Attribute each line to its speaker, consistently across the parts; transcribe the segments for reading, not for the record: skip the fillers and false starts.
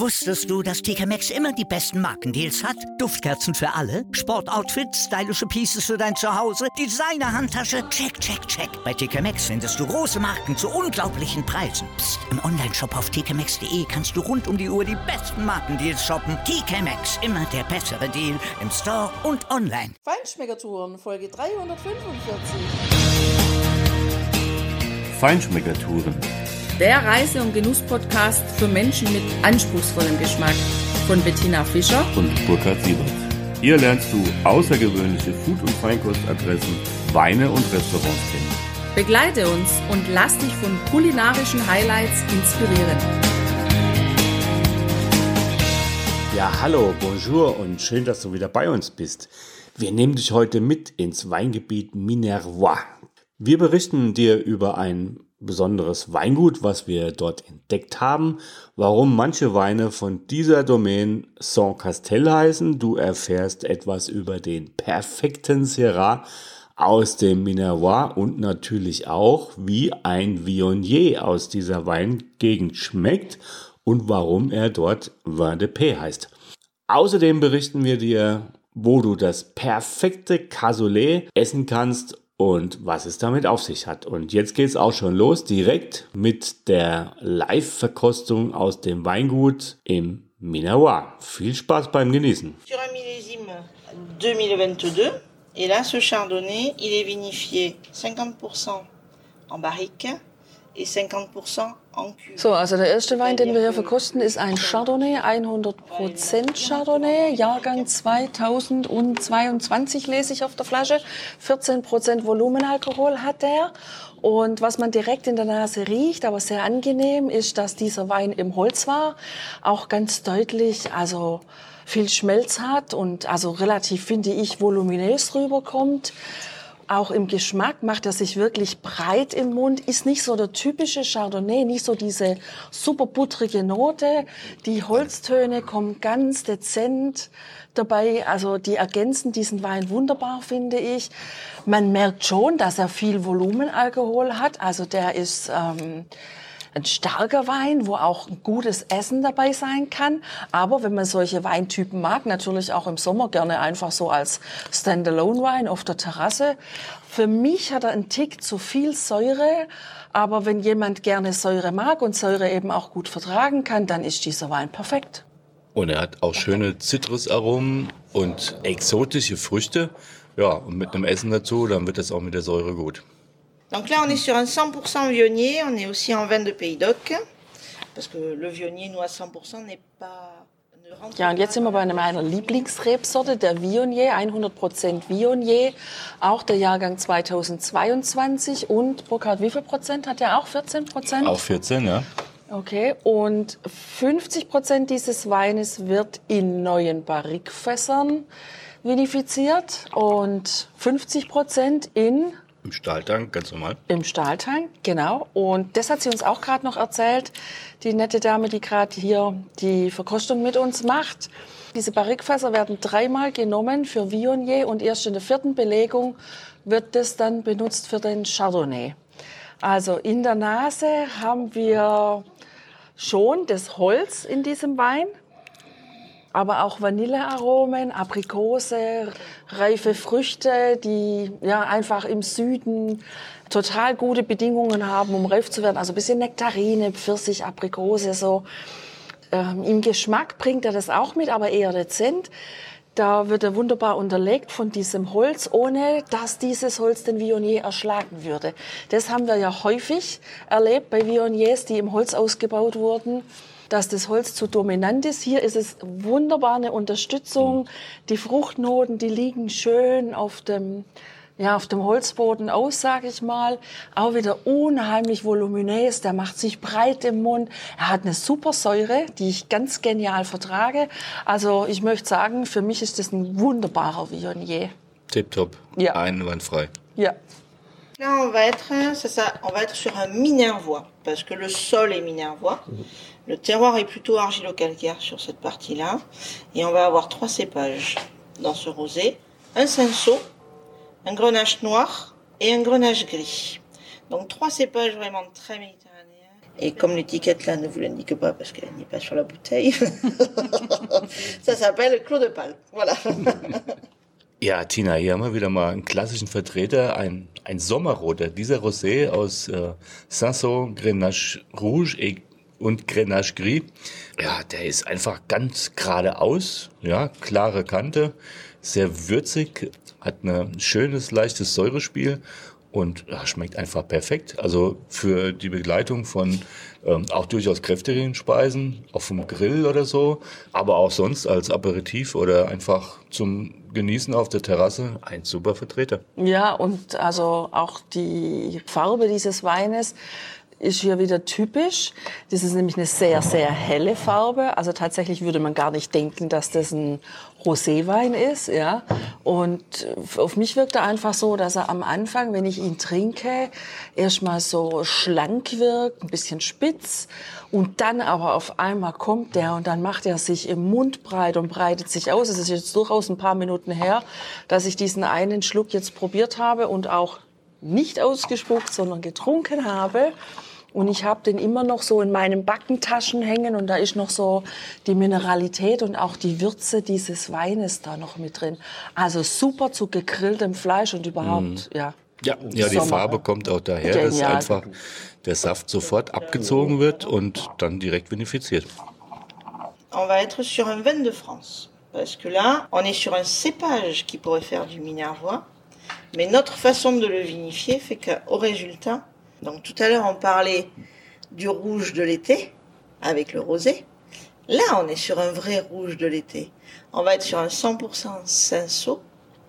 Speaker 1: Wusstest du, dass TK Maxx immer die besten Markendeals hat? Duftkerzen für alle, Sportoutfits, stylische Pieces für dein Zuhause, Designer-Handtasche, check, check, check. Bei TK Maxx findest du große Marken zu unglaublichen Preisen. Psst. Im Onlineshop auf tkmaxx.de kannst du rund um die Uhr die besten Markendeals shoppen. TK Maxx, immer der bessere Deal im Store und online.
Speaker 2: Feinschmeckertouren, Folge 345.
Speaker 3: Feinschmeckertouren.
Speaker 4: Der Reise- und Genuss-Podcast für Menschen mit anspruchsvollem Geschmack von Bettina Fischer
Speaker 3: Und Burkhard Siebert. Hier lernst du außergewöhnliche Food- und Feinkostadressen, Weine und Restaurants kennen.
Speaker 4: Begleite uns und lass dich von kulinarischen Highlights inspirieren.
Speaker 3: Ja, hallo, bonjour und schön, dass du wieder bei uns bist. Wir nehmen dich heute mit ins Weingebiet Minervois. Wir berichten dir über ein besonderes Weingut, was wir dort entdeckt haben, warum manche Weine von dieser Domaine Saint-Castel heißen. Du erfährst etwas über den perfekten Syrah aus dem Minervois und natürlich auch, wie ein Viognier aus dieser Weingegend schmeckt und warum er dort Vin de Paix heißt. Außerdem berichten wir dir, wo du das perfekte Cassoulet essen kannst und was es damit auf sich hat. Und jetzt geht's auch schon los, direkt mit der Live-Verkostung aus dem Weingut im Minervois. Viel Spaß beim Genießen.
Speaker 5: Sur un millésime 2022, et là ce chardonnay, il est vinifié 50% en barrique et 50% en cuve.
Speaker 2: So, also der erste Wein, den wir hier verkosten, ist ein Chardonnay, 100% Chardonnay, Jahrgang 2022 lese ich auf der Flasche. 14% Volumenalkohol hat der. Und was man direkt in der Nase riecht, aber sehr angenehm, ist, dass dieser Wein im Holz war. Auch ganz deutlich, also viel Schmelz hat und also relativ, finde ich, voluminös rüberkommt. Auch im Geschmack macht er sich wirklich breit im Mund, ist nicht so der typische Chardonnay, nicht so diese super buttrige Note. Die Holztöne kommen ganz dezent dabei, also die ergänzen diesen Wein wunderbar, finde ich. Man merkt schon, dass er viel Volumenalkohol hat, also der ist ein starker Wein, wo auch ein gutes Essen dabei sein kann. Aber wenn man solche Weintypen mag, natürlich auch im Sommer gerne einfach so als Standalone-Wein auf der Terrasse. Für mich hat er einen Tick zu viel Säure. Aber wenn jemand gerne Säure mag und Säure eben auch gut vertragen kann, dann ist dieser Wein perfekt.
Speaker 6: Und er hat auch schöne Zitrusaromen und exotische Früchte. Ja, und mit einem Essen dazu, dann wird das auch mit der Säure gut.
Speaker 5: Donc là on est sur un 100% Viognier, on est aussi en vin de Pays d'Oc, parce que le Viognier, nous à 100%, n'est pas...
Speaker 2: Ja, und jetzt sind wir bei meiner Lieblingsrebsorte, der Viognier, 100% Viognier, auch der Jahrgang 2022. Und Burkhard, wie viel Prozent hat der auch? 14%?
Speaker 6: Auch 14, ja.
Speaker 2: Okay, und 50% dieses Weines wird in neuen Barrique-Fässern vinifiziert und 50%
Speaker 6: Im Stahltank, ganz normal.
Speaker 2: im Stahltank, genau. Und das hat sie uns auch gerade noch erzählt, die nette Dame, die gerade hier die Verkostung mit uns macht. Diese Barrique-Fässer werden 3-mal genommen für Viognier und erst in der 4. Belegung wird das dann benutzt für den Chardonnay. Also in der Nase haben wir schon das Holz in diesem Wein, aber auch Vanillearomen, Aprikose, reife Früchte, die ja einfach im Süden total gute Bedingungen haben, um reif zu werden. Also ein bisschen Nektarine, Pfirsich, Aprikose, so. Im Geschmack bringt er das auch mit, aber eher dezent. Da wird er wunderbar unterlegt von diesem Holz, ohne dass dieses Holz den Viognier erschlagen würde. Das haben wir ja häufig erlebt bei Viogniers, die im Holz ausgebaut wurden, dass das Holz zu dominant ist. Hier ist es wunderbar eine Unterstützung. Die Fruchtnoten, die liegen schön auf dem Holzboden aus, sage ich mal. Auch wieder unheimlich voluminös, der macht sich breit im Mund. Er hat eine super Säure, die ich ganz genial vertrage. Also ich möchte sagen, für mich ist das ein wunderbarer Viognier.
Speaker 6: Tipptopp,
Speaker 2: Ja.
Speaker 6: einwandfrei.
Speaker 2: Ja.
Speaker 5: Là on va être sur un Minervois, parce que le sol est Minervois. Le terroir est plutôt argilo-calcaire sur cette partie-là. Et on va avoir 3 cépages dans ce rosé. Un cinsault, un grenache noir et un grenache gris. Donc 3 cépages vraiment très méditerranéens. Et comme l'étiquette là ne vous l'indique pas parce qu'elle n'est pas sur la bouteille, ça s'appelle Clos de Pal. Voilà.
Speaker 6: Ja, Tina, hier haben wir wieder mal einen klassischen Vertreter, ein Sommerroter. Dieser Rosé aus Cinsault, Grenache Rouge und Grenache Gris. Ja, der ist einfach ganz geradeaus, ja, klare Kante, sehr würzig, hat ein schönes, leichtes Säurespiel und ja, schmeckt einfach perfekt. Also für die Begleitung von auch durchaus kräftigen Speisen, auch vom Grill oder so, aber auch sonst als Aperitif oder einfach zum Genießen auf der Terrasse ein super Vertreter.
Speaker 2: Ja, und also auch die Farbe dieses Weines ist hier wieder typisch. Das ist nämlich eine sehr, sehr helle Farbe. Also tatsächlich würde man gar nicht denken, dass das ein Roséwein ist, ja. Und auf mich wirkt er einfach so, dass er am Anfang, wenn ich ihn trinke, erstmal so schlank wirkt, ein bisschen spitz. Und dann aber auf einmal kommt der und dann macht er sich im Mund breit und breitet sich aus. Es ist jetzt durchaus ein paar Minuten her, dass ich diesen einen Schluck jetzt probiert habe und auch nicht ausgespuckt, sondern getrunken habe. Und ich habe den immer noch so in meinen Backentaschen hängen und da ist noch so die Mineralität und auch die Würze dieses Weines da noch mit drin. Also super zu gegrilltem Fleisch und überhaupt, ja.
Speaker 6: Ja, die Farbe kommt auch daher,
Speaker 2: Genial.
Speaker 6: dass einfach der Saft sofort abgezogen wird und dann direkt vinifiziert.
Speaker 5: On va être sur un vin de France. Parce que là, on est sur un cépage qui pourrait faire du Minervois. Mais notre façon de le vinifier fait qu'au résultat, donc tout à l'heure on parlait du rouge de l'été avec le rosé. Là on est sur un vrai rouge de l'été. On va être sur un 100% Cinsault,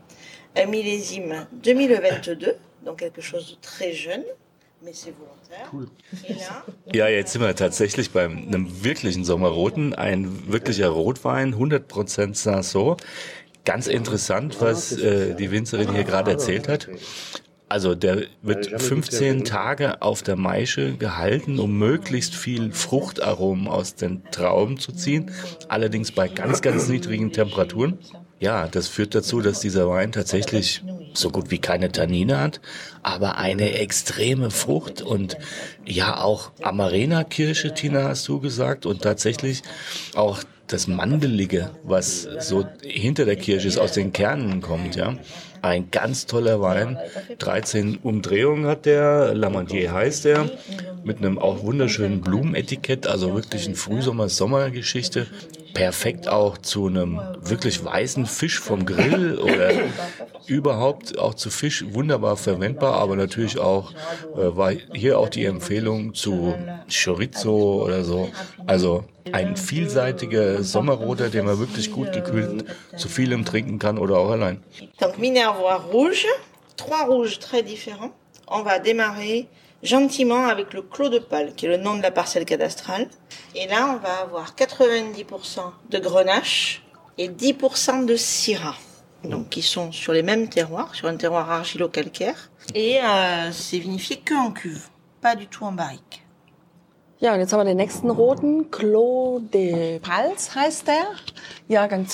Speaker 5: un millésime 2022, donc quelque chose de très jeune, mais c'est volontaire. Cool. Et là,
Speaker 6: ja, jetzt sind wir tatsächlich bei einem wirklichen Sommerroten, ein wirklicher Rotwein, 100% Cinsault. Ganz interessant, was die Winzerin hier gerade erzählt hat. Also der wird 15 Tage auf der Maische gehalten, um möglichst viel Fruchtaromen aus den Trauben zu ziehen, allerdings bei ganz, ganz niedrigen Temperaturen. Ja, das führt dazu, dass dieser Wein tatsächlich so gut wie keine Tannine hat, aber eine extreme Frucht und ja auch Amarena-Kirsche, Tina, hast du gesagt, und tatsächlich auch das Mandelige, was so hinter der Kirsche ist, aus den Kernen kommt, ja. Ein ganz toller Wein. 13 Umdrehungen hat der, Lamandier heißt der, mit einem auch wunderschönen Blumenetikett, also wirklich eine Frühsommer-Sommergeschichte. Perfekt auch zu einem wirklich weißen Fisch vom Grill oder überhaupt auch zu Fisch wunderbar verwendbar, aber natürlich auch war hier auch die Empfehlung zu Chorizo oder so. Also ein vielseitiger Sommerroter, den man wirklich gut gekühlt zu vielem trinken kann oder auch allein.
Speaker 5: donc Minervois rouge, 3 rouges très différents. On va démarrer gentiment avec le Clos de Pal, qui est le nom de la parcelle cadastrale. Et là, on va avoir 90% de Grenache et 10% de Syrah. Donc, qui sont sur les mêmes terroirs, sur un terroir argilo-calcaire. Et c'est vinifié que en cuve, pas du tout en barrique.
Speaker 2: Ja, und jetzt haben wir den nächsten roten, Clos de Pals heißt der, Jahrgang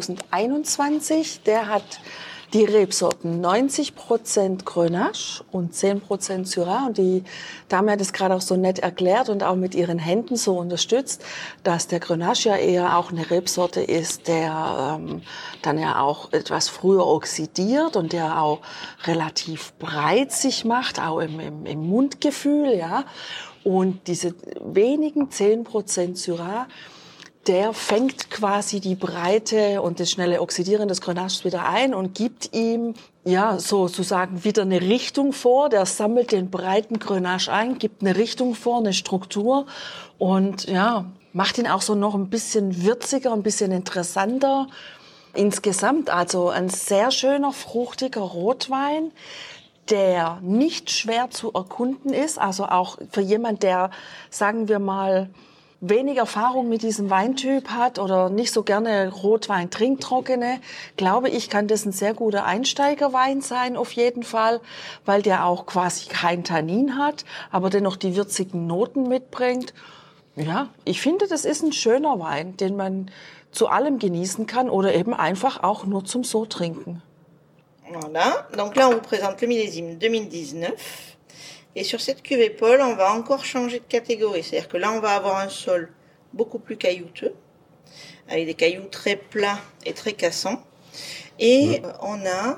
Speaker 2: 2021. Der hat die Rebsorten 90% Grenache und 10% Syrah. Und die Dame hat es gerade auch so nett erklärt und auch mit ihren Händen so unterstützt, dass der Grenache ja eher auch eine Rebsorte ist, der dann ja auch etwas früher oxidiert und der auch relativ breit sich macht, auch im Mundgefühl, ja. Und diese wenigen 10% Syrah, der fängt quasi die Breite und das schnelle Oxidieren des Grenaches wieder ein und gibt ihm, ja, sozusagen wieder eine Richtung vor. Der sammelt den breiten Grenache ein, gibt eine Richtung vor, eine Struktur und, ja, macht ihn auch so noch ein bisschen würziger, ein bisschen interessanter. Insgesamt also ein sehr schöner, fruchtiger Rotwein, der nicht schwer zu erkunden ist, also auch für jemand, der, sagen wir mal, wenig Erfahrung mit diesem Weintyp hat oder nicht so gerne Rotwein trinkt, trockene, glaube ich, kann das ein sehr guter Einsteigerwein sein auf jeden Fall, weil der auch quasi kein Tannin hat, aber dennoch die würzigen Noten mitbringt. Ja, ich finde, das ist ein schöner Wein, den man zu allem genießen kann oder eben einfach auch nur zum so trinken.
Speaker 5: Voilà, donc là on vous présente le millésime 2019 Et sur cette cuvée Paul, on va encore changer de catégorie. C'est-à-dire que là, on va avoir un sol beaucoup plus caillouteux, avec des cailloux très plats et très cassants. Et on a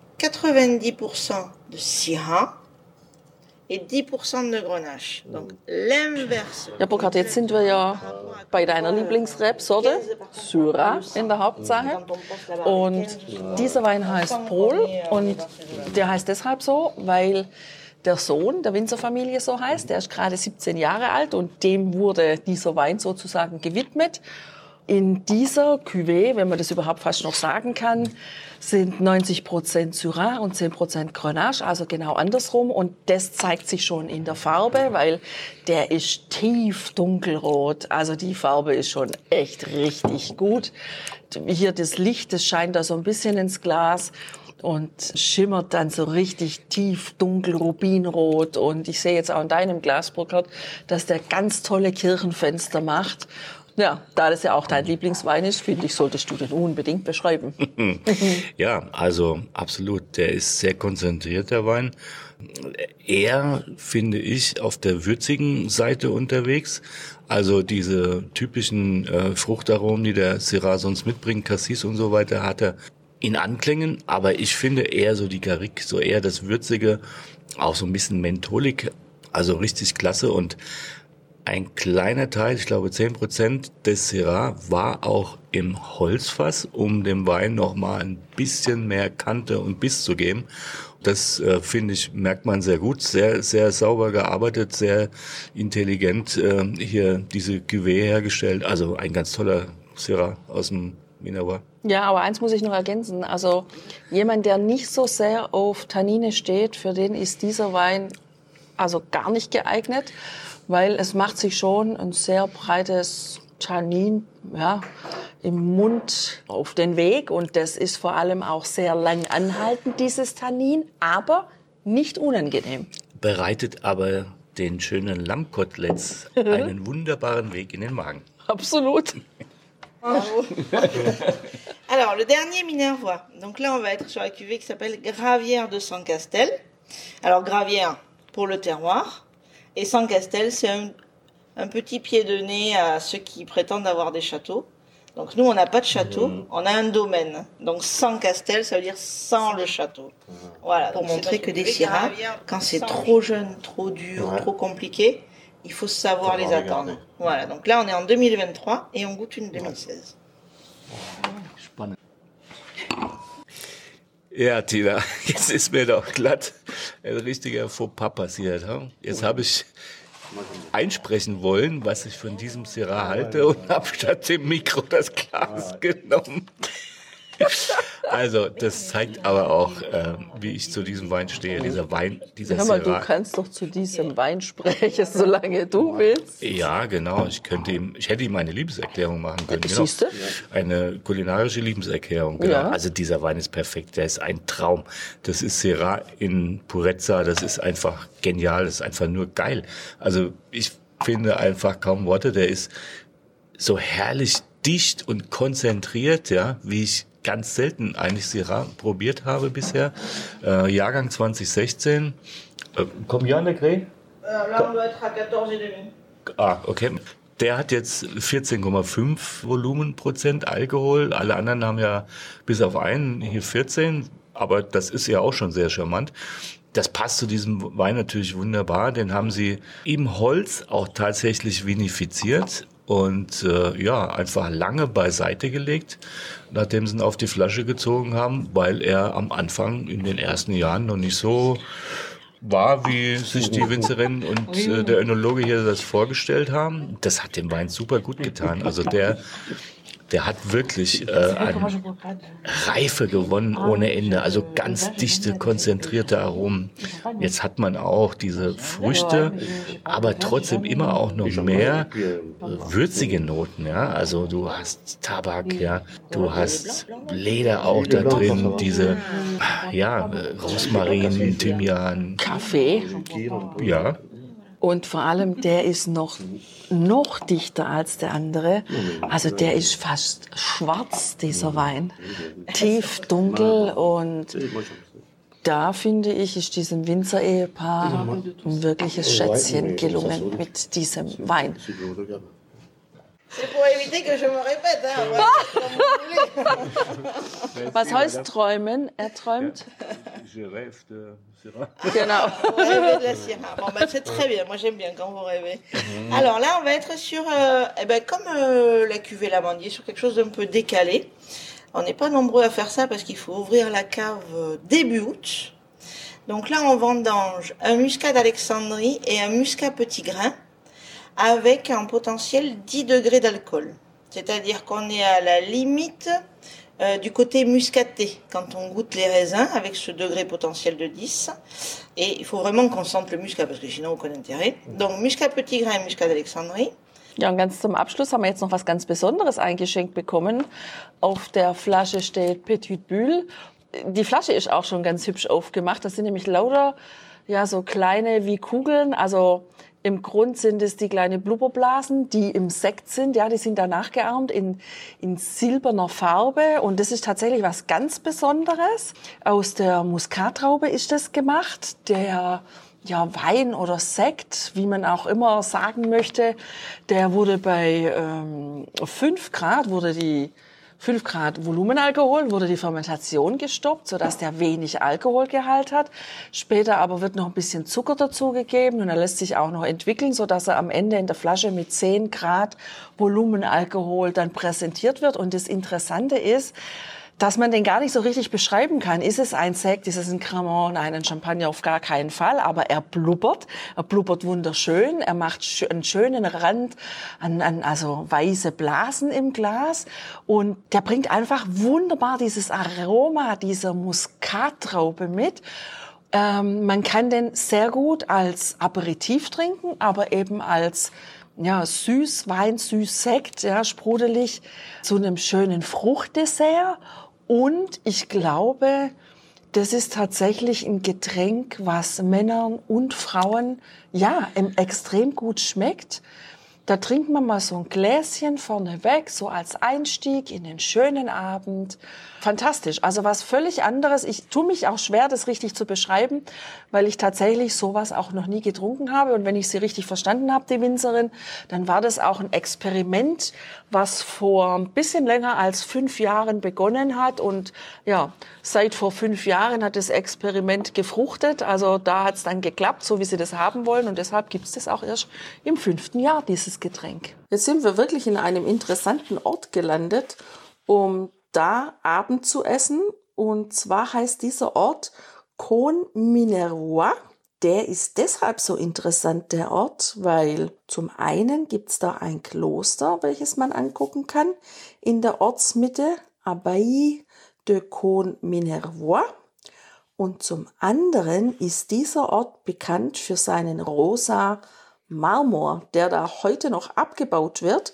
Speaker 5: 90% de Syrah et 10% de Grenache. Donc l'inverse.
Speaker 2: Ja, Burkhard, jetzt sind wir ja bei deiner Lieblingsrebsorte, Syrah in der Hauptsache. Und dieser Wein heißt Paul und der heißt deshalb so, weil der Sohn der Winzerfamilie so heißt. Der ist gerade 17 Jahre alt und dem wurde dieser Wein sozusagen gewidmet. In dieser Cuvée, wenn man das überhaupt fast noch sagen kann, sind 90% Syrah und 10% Grenache, also genau andersrum. Und das zeigt sich schon in der Farbe, weil der ist tief dunkelrot. Also die Farbe ist schon echt richtig gut. Hier das Licht, das scheint da so ein bisschen ins Glas und schimmert dann so richtig tief dunkel rubinrot. Und ich sehe jetzt auch in deinem Glas, Burkhard, dass der ganz tolle Kirchenfenster macht. Ja, da das ja auch dein Lieblingswein ist, finde ich, solltest du den unbedingt beschreiben.
Speaker 6: Ja, also absolut. Der ist sehr konzentriert, der Wein. Eher, finde ich, auf der würzigen Seite unterwegs. Also diese typischen Fruchtaromen, die der Syrah sonst mitbringt, Cassis und so weiter, hat er in Anklängen. Aber ich finde eher so die Garrigue, so eher das Würzige, auch so ein bisschen Mentholik, also richtig klasse. Und ein kleiner Teil, ich glaube 10% des Syrah, war auch im Holzfass, um dem Wein nochmal ein bisschen mehr Kante und Biss zu geben. Das, finde ich, merkt man sehr gut, sehr, sehr sauber gearbeitet, sehr intelligent hier diese Cuvée hergestellt. Also ein ganz toller Syrah aus dem Minervois.
Speaker 2: Ja, aber eins muss ich noch ergänzen. Also jemand, der nicht so sehr auf Tannine steht, für den ist dieser Wein also gar nicht geeignet. Weil es macht sich schon ein sehr breites Tannin im Mund auf den Weg. Und das ist vor allem auch sehr lang anhaltend, dieses Tannin, aber nicht unangenehm.
Speaker 6: Bereitet aber den schönen Lammkoteletts einen wunderbaren Weg in den Magen.
Speaker 2: Absolut.
Speaker 5: Bravo. Alors, le dernier Minervois. Donc là, on va être sur la cuvée qui s'appelle Gravière de Saint-Castel. Alors, Gravière pour le terroir. Et Saint-Castel, c'est un petit pied de nez à ceux qui prétendent avoir des châteaux. Donc nous, on n'a pas de château, on a un domaine. Donc Saint-Castel, ça veut dire sans le château. Voilà, pour montrer que des Syrahs, quand c'est trop jeune, trop dur, trop compliqué, il faut savoir les attendre. Voilà, donc là, on est en 2023 et on goûte une 2016.
Speaker 6: Spannend. Ja, Tina, jetzt ist mir doch glatt ein richtiger Fauxpas passiert. Jetzt habe ich einsprechen wollen, was ich von diesem Syrah halte und habe statt dem Mikro das Glas genommen. Also, das zeigt aber auch, wie ich zu diesem Wein stehe. Dieser Wein, dieser
Speaker 2: Hör mal,
Speaker 6: Syrah.
Speaker 2: du kannst doch zu diesem Wein sprechen, solange du willst.
Speaker 6: Ja, genau. Ich hätte ihm eine Liebeserklärung machen können. Genau.
Speaker 2: Siehst du?
Speaker 6: Eine kulinarische Liebeserklärung. Genau.
Speaker 2: Ja.
Speaker 6: Also dieser Wein ist perfekt. Der ist ein Traum. Das ist Syrah in Purezza. Das ist einfach genial. Das ist einfach nur geil. Also ich finde einfach kaum Worte. Der ist so herrlich dicht und konzentriert, ja, wie ich ganz selten eigentlich Syrah probiert habe bisher. Jahrgang 2016. Combien de Grey?
Speaker 5: Là, on doit être à 14,5.
Speaker 6: Ah, okay. Der hat jetzt 14,5 Volumenprozent Alkohol. Alle anderen haben ja bis auf einen hier 14. Aber das ist ja auch schon sehr charmant. Das passt zu diesem Wein natürlich wunderbar. Den haben sie im Holz auch tatsächlich vinifiziert. Und einfach lange beiseite gelegt, nachdem sie ihn auf die Flasche gezogen haben, weil er am Anfang in den ersten Jahren noch nicht so war, wie sich die Winzerin und der Önologe hier das vorgestellt haben. Das hat dem Wein super gut getan. Also der hat wirklich an Reife gewonnen ohne Ende. Also ganz dichte, konzentrierte Aromen. Jetzt hat man auch diese Früchte, aber trotzdem immer auch noch mehr würzige Noten. Ja, also du hast Tabak, ja, du hast Leder auch da drin, diese Rosmarin, Thymian,
Speaker 2: Kaffee.
Speaker 6: ja.
Speaker 2: Und vor allem, der ist noch dichter als der andere. Also der ist fast schwarz, dieser Wein. Tief dunkel und da finde ich, ist diesem Winzer-Ehepaar ein wirkliches Schätzchen gelungen mit diesem Wein.
Speaker 5: C'est pour éviter que je me répète.
Speaker 2: Was heißt träumen? Er träumt.
Speaker 6: Je rêve de Syrah.
Speaker 2: Genau.
Speaker 5: Vous rêvez de la Syrah. Bon, ben, c'est très bien. Moi, j'aime bien quand vous rêvez. Alors là, on va être sur, comme la cuvée Lamandier, sur quelque chose d'un peu décalé. On n'est pas nombreux à faire ça parce qu'il faut ouvrir la cave début août. Donc là, on vendange un muscat d'Alexandrie et un muscat petit grain avec un potentiel 10 degrés d'alcool. C'est-à-dire qu'on est à la limite du côté muscaté quand on goûte les raisins avec ce degré potentiel de 10. Et il faut vraiment qu'on sente le muscat parce que sinon aucun intérêt. Donc muscat petit grain et muscat d'Alexandrie.
Speaker 2: Ja, und ganz zum Abschluss haben wir jetzt noch was ganz Besonderes eingeschenkt bekommen. Auf der Flasche steht Petit Bulle. Die Flasche ist auch schon ganz hübsch aufgemacht. Das sind nämlich lauter, ja, so kleine wie Kugeln. Also im Grund sind es die kleinen Blubberblasen, die im Sekt sind. Ja, die sind da nachgeahmt in silberner Farbe. Und das ist tatsächlich was ganz Besonderes. Aus der Muskatraube ist das gemacht. Der Wein oder Sekt, wie man auch immer sagen möchte, der wurde bei 5 Grad, 5 Grad Volumenalkohol, wurde die Fermentation gestoppt, sodass der wenig Alkoholgehalt hat. Später aber wird noch ein bisschen Zucker dazugegeben und er lässt sich auch noch entwickeln, sodass er am Ende in der Flasche mit 10 Grad Volumenalkohol dann präsentiert wird. Und das Interessante ist, dass man den gar nicht so richtig beschreiben kann. Ist es ein Sekt, ist es ein Cremant? Nein, ein Champagner auf gar keinen Fall. Aber er blubbert wunderschön. Er macht einen schönen Rand also weiße Blasen im Glas. Und der bringt einfach wunderbar dieses Aroma dieser Muskattraube mit. Man kann den sehr gut als Aperitif trinken, aber eben als Süßwein, Süßsekt, sprudelig, zu einem schönen Fruchtdessert. Und ich glaube, das ist tatsächlich ein Getränk, was Männern und Frauen extrem gut schmeckt. Da trinkt man mal so ein Gläschen vorneweg, so als Einstieg in den schönen Abend. Fantastisch. Also was völlig anderes. Ich tue mich auch schwer, das richtig zu beschreiben, weil ich tatsächlich sowas auch noch nie getrunken habe. Und wenn ich sie richtig verstanden habe, die Winzerin, dann war das auch ein Experiment, was vor ein bisschen länger als 5 Jahren begonnen hat. Und ja, seit vor 5 Jahren hat das Experiment gefruchtet. Also da hat es dann geklappt, so wie sie das haben wollen. Und deshalb gibt es das auch erst im 5. Jahr, dieses Getränk. Jetzt sind wir wirklich in einem interessanten Ort gelandet, um da Abend zu essen. Und zwar heißt dieser Ort Cône-Minervois. Der ist deshalb so interessant, der Ort, weil zum einen gibt's da ein Kloster, welches man angucken kann, in der Ortsmitte, Abbaye de Cône-Minervois. Und zum anderen ist dieser Ort bekannt für seinen rosa Marmor, der da heute noch abgebaut wird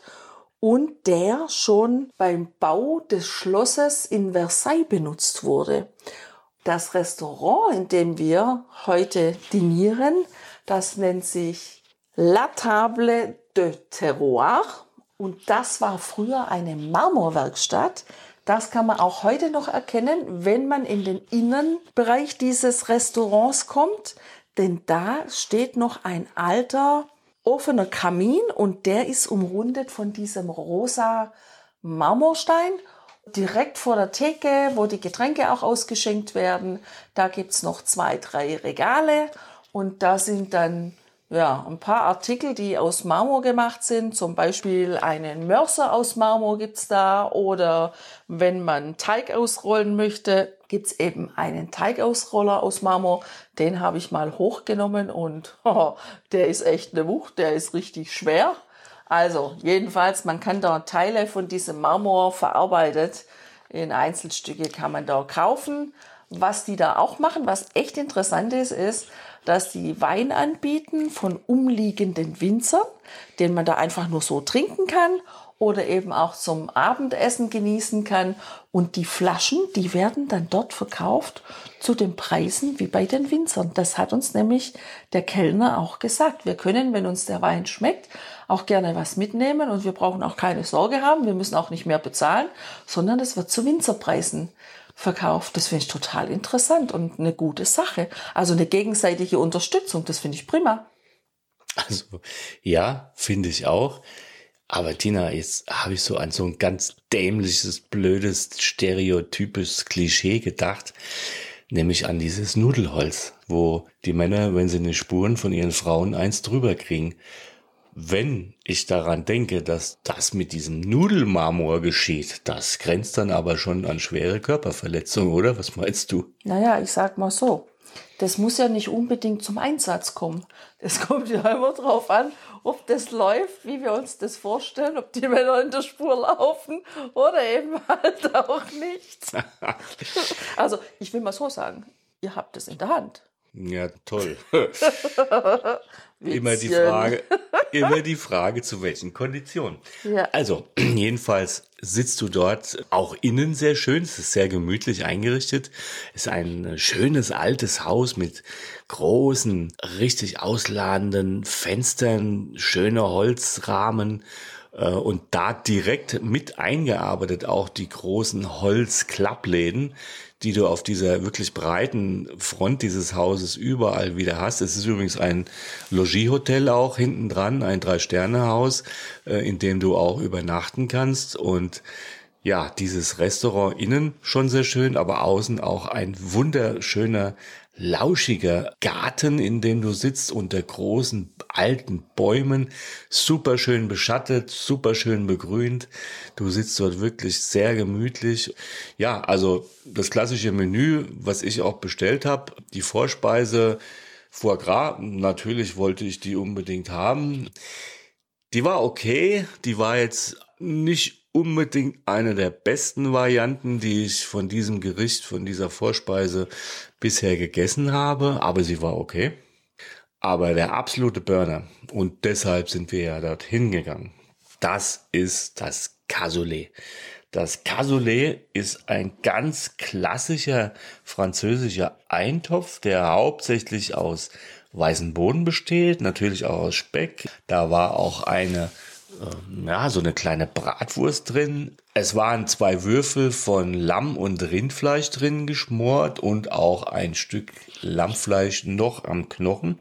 Speaker 2: und der schon beim Bau des Schlosses in Versailles benutzt wurde. Das Restaurant, in dem wir heute dinieren, das nennt sich La Table de Terroir und das war früher eine Marmorwerkstatt. Das kann man auch heute noch erkennen, wenn man in den Innenbereich dieses Restaurants kommt, denn da steht noch ein alter offener Kamin und der ist umrundet von diesem rosa Marmorstein. Direkt vor der Theke, wo die Getränke auch ausgeschenkt werden, da gibt's noch 2, 3 Regale und da sind dann ein paar Artikel, die aus Marmor gemacht sind. Zum Beispiel einen Mörser aus Marmor gibt's da oder wenn man Teig ausrollen möchte, gibt's eben einen Teigausroller aus Marmor. Den habe ich mal hochgenommen und der ist echt eine Wucht, der ist richtig schwer. Also jedenfalls, man kann da Teile von diesem Marmor verarbeitet. In Einzelstücke kann man da kaufen. Was die da auch machen, was echt interessant ist, ist, dass die Wein anbieten von umliegenden Winzern, den man da einfach nur so trinken kann oder eben auch zum Abendessen genießen kann. Und die Flaschen, die werden dann dort verkauft zu den Preisen wie bei den Winzern. Das hat uns nämlich der Kellner auch gesagt. Wir können, wenn uns der Wein schmeckt, auch gerne was mitnehmen und wir brauchen auch keine Sorge haben. Wir müssen auch nicht mehr bezahlen, sondern es wird zu Winzerpreisen verkauft. Das finde ich total interessant und eine gute Sache. Also eine gegenseitige Unterstützung, das finde ich prima.
Speaker 6: Also, ja, finde ich auch. Aber Tina, jetzt habe ich so an so ein ganz dämliches, blödes, stereotypisches Klischee gedacht, nämlich an dieses Nudelholz, wo die Männer, wenn sie eine Spuren von ihren Frauen, eins drüber kriegen. Wenn ich daran denke, dass das mit diesem Nudelmarmor geschieht, das grenzt dann aber schon an schwere Körperverletzungen, oder? Was meinst du?
Speaker 2: Naja, ich sag mal so, das muss ja nicht unbedingt zum Einsatz kommen. Das kommt ja immer drauf an, ob das läuft, wie wir uns das vorstellen, ob die Männer in der Spur laufen oder eben halt auch nicht. Also, ich will mal so sagen, ihr habt es in der Hand.
Speaker 6: Ja, toll. Immer die Frage, zu welchen Konditionen.
Speaker 2: Ja.
Speaker 6: Also, jedenfalls sitzt du dort, auch innen sehr schön, es ist sehr gemütlich eingerichtet. Es ist ein schönes altes Haus mit großen, richtig ausladenden Fenstern, schöner Holzrahmen. Und da direkt mit eingearbeitet auch die großen Holzklappläden, die du auf dieser wirklich breiten Front dieses Hauses überall wieder hast. Es ist übrigens ein Logis-Hotel auch hinten dran, ein 3-Sterne-Haus, in dem du auch übernachten kannst. Und ja, dieses Restaurant innen schon sehr schön, aber außen auch ein wunderschöner, lauschiger Garten, in dem du sitzt unter großen alten Bäumen, super schön beschattet, super schön begrünt. Du sitzt dort wirklich sehr gemütlich. Ja, also das klassische Menü, was ich auch bestellt habe, die Vorspeise Foie Gras, natürlich wollte ich die unbedingt haben. Die war okay, die war jetzt nicht unbedingt eine der besten Varianten, die ich von diesem Gericht, von dieser Vorspeise bisher gegessen habe, aber sie war okay. Aber der absolute Burner, und deshalb sind wir ja dorthin gegangen, das ist das Cassoulet. Das Cassoulet ist ein ganz klassischer französischer Eintopf, der hauptsächlich aus weißem Boden besteht, natürlich auch aus Speck. Da war auch so eine kleine Bratwurst drin. Es waren 2 Würfel von Lamm- und Rindfleisch drin geschmort und auch ein Stück Lammfleisch noch am Knochen.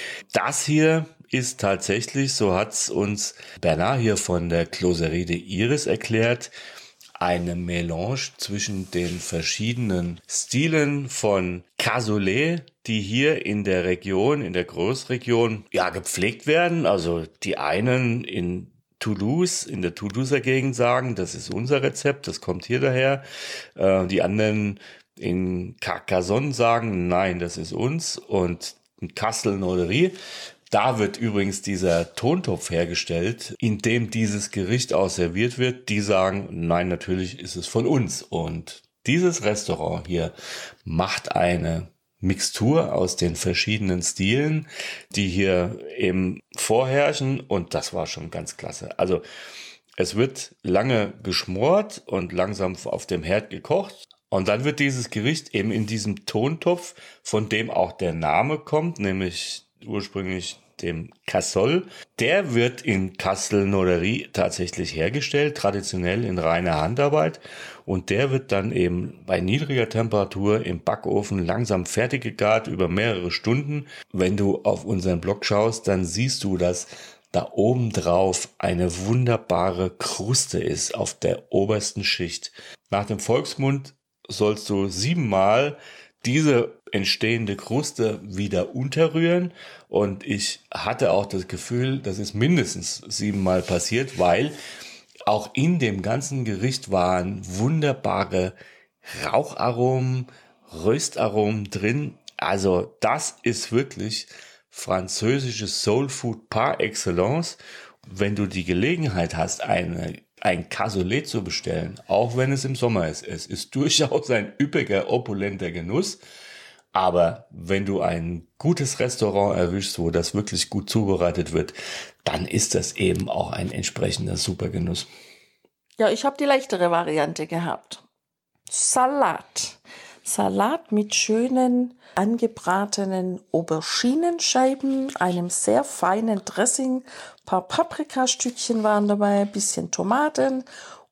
Speaker 6: Das hier ist tatsächlich, so hat's uns Bernard hier von der Closerie de Iris erklärt, eine Melange zwischen den verschiedenen Stilen von Cassoulet, die hier in der Region, in der Großregion, ja, gepflegt werden. Also die einen in Toulouse, in der Toulouser Gegend sagen, das ist unser Rezept, das kommt hier daher. Die anderen in Carcassonne sagen, nein, das ist uns. Und in Castelnaudary, da wird übrigens dieser Tontopf hergestellt, in dem dieses Gericht auch serviert wird. Die sagen, nein, natürlich ist es von uns. Und dieses Restaurant hier macht eine Mixtur aus den verschiedenen Stilen, die hier eben vorherrschen, und das war schon ganz klasse. Also es wird lange geschmort und langsam auf dem Herd gekocht, und dann wird dieses Gericht eben in diesem Tontopf, von dem auch der Name kommt, nämlich ursprünglich dem Cassol, der wird in Castelnaudary tatsächlich hergestellt, traditionell in reiner Handarbeit, und der wird dann eben bei niedriger Temperatur im Backofen langsam fertig gegart über mehrere Stunden. Wenn du auf unseren Blog schaust, dann siehst du, dass da oben drauf eine wunderbare Kruste ist auf der obersten Schicht. Nach dem Volksmund sollst du 7-mal diese entstehende Kruste wieder unterrühren, und ich hatte auch das Gefühl, das ist mindestens 7-mal passiert, weil auch in dem ganzen Gericht waren wunderbare Raucharomen, Röstaromen drin. Also das ist wirklich französisches Soulfood par excellence. Wenn du die Gelegenheit hast, ein Cassoulet zu bestellen, auch wenn es im Sommer ist, es ist durchaus ein üppiger, opulenter Genuss. Aber wenn du ein gutes Restaurant erwischst, wo das wirklich gut zubereitet wird, dann ist das eben auch ein entsprechender Supergenuss.
Speaker 2: Ja, ich habe die leichtere Variante gehabt. Salat. Salat mit schönen angebratenen Auberginenscheiben, einem sehr feinen Dressing, ein paar Paprikastückchen waren dabei, ein bisschen Tomaten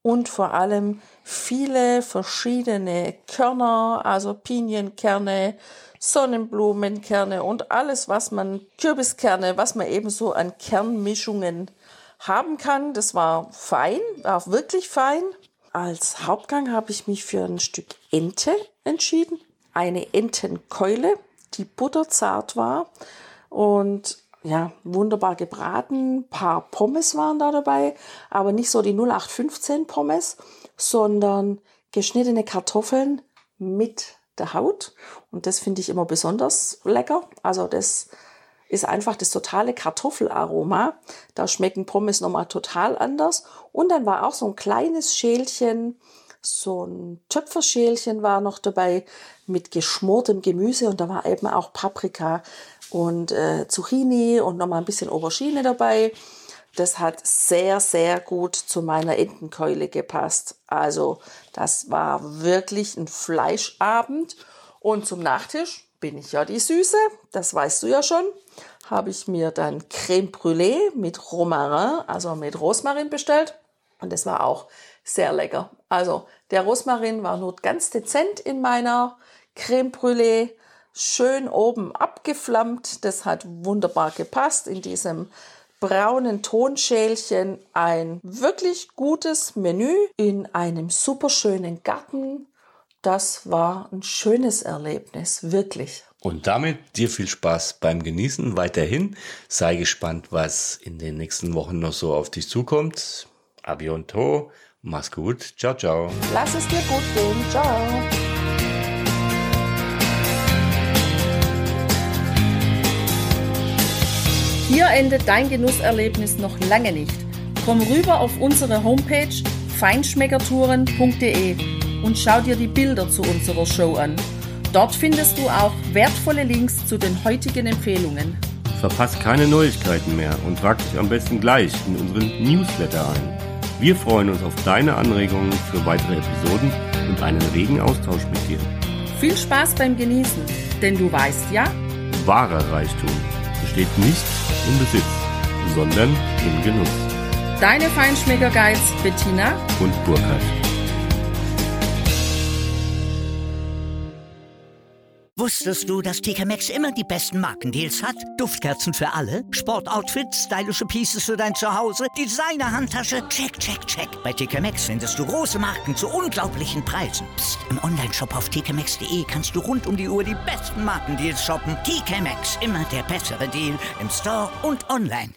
Speaker 2: und vor allem viele verschiedene Körner, also Pinienkerne, Sonnenblumenkerne und alles, Kürbiskerne, was man eben so an Kernmischungen haben kann. Das war fein, war wirklich fein. Als Hauptgang habe ich mich für ein Stück Ente entschieden. Eine Entenkeule, die butterzart war und ja, wunderbar gebraten. Ein paar Pommes waren da dabei, aber nicht so die 0815 Pommes, sondern geschnittene Kartoffeln mit der Haut. Und das finde ich immer besonders lecker. Also das ist einfach das totale Kartoffelaroma. Da schmecken Pommes nochmal total anders. Und dann war auch so ein kleines Schälchen, so ein Töpferschälchen war noch dabei mit geschmortem Gemüse. Und da war eben auch Paprika und Zucchini und nochmal ein bisschen Aubergine dabei. Das hat sehr, sehr gut zu meiner Entenkeule gepasst. Also das war wirklich ein Fleischabend. Und zum Nachtisch bin ich ja die Süße, das weißt du ja schon, habe ich mir dann Crème Brûlée mit Romarin, also mit Rosmarin bestellt. Und das war auch sehr lecker. Also der Rosmarin war nur ganz dezent in meiner Crème Brûlée, schön oben abgeflammt. Das hat wunderbar gepasst in diesem braunen Tonschälchen. Ein wirklich gutes Menü in einem superschönen Garten. Das war ein schönes Erlebnis, wirklich.
Speaker 6: Und damit dir viel Spaß beim Genießen weiterhin. Sei gespannt, was in den nächsten Wochen noch so auf dich zukommt. A bientôt. Mach's gut. Ciao, ciao.
Speaker 2: Lass es dir gut gehen. Ciao.
Speaker 4: Hier endet dein Genusserlebnis noch lange nicht. Komm rüber auf unsere Homepage feinschmeckertouren.de und schau dir die Bilder zu unserer Show an. Dort findest du auch wertvolle Links zu den heutigen Empfehlungen.
Speaker 3: Verpasst keine Neuigkeiten mehr und trag dich am besten gleich in unseren Newsletter ein. Wir freuen uns auf deine Anregungen für weitere Episoden und einen regen Austausch mit dir.
Speaker 4: Viel Spaß beim Genießen, denn du weißt ja,
Speaker 3: Wahrer Reichtum besteht nicht im Besitz, sondern im Genuss.
Speaker 4: deine Feinschmecker-Guides Bettina
Speaker 3: Und Burkhard.
Speaker 1: Wusstest du, dass TK Maxx immer die besten Markendeals hat? Duftkerzen für alle, Sportoutfits, stylische Pieces für dein Zuhause, Designer-Handtasche, check, check, check. Bei TK Maxx findest du große Marken zu unglaublichen Preisen. Psst. Im Onlineshop auf tkmaxx.de kannst du rund um die Uhr die besten Markendeals shoppen. TK Maxx, immer der bessere Deal im Store und online.